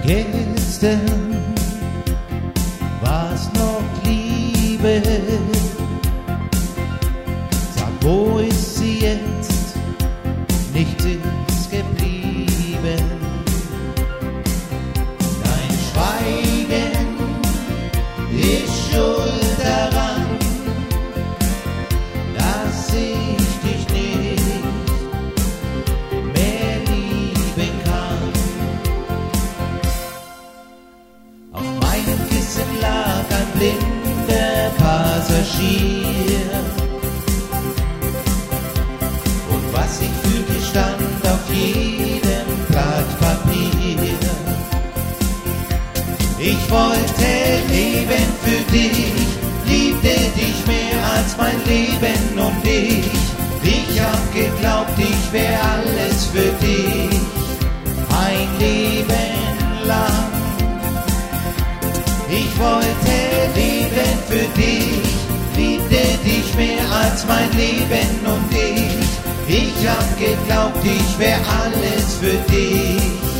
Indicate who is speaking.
Speaker 1: Gestern war's noch Liebe, sag, wo ist sie jetzt? Nichts ist geblieben. Dein Schweigen ist schuld daran, dass ich dich nicht mehr lieben kann. Auf meinem Kissen lag ein blinder Passagier, und was ich fühlte, stand auf jedem Blatt Papier. Ich wollte leben für dich, liebte dich mehr als mein Leben und ich hab geglaubt, ich wär alles für dich, ein Leben lang. Ich wollte leben für dich, liebte dich mehr als mein Leben und ich hab geglaubt, ich wär alles für dich.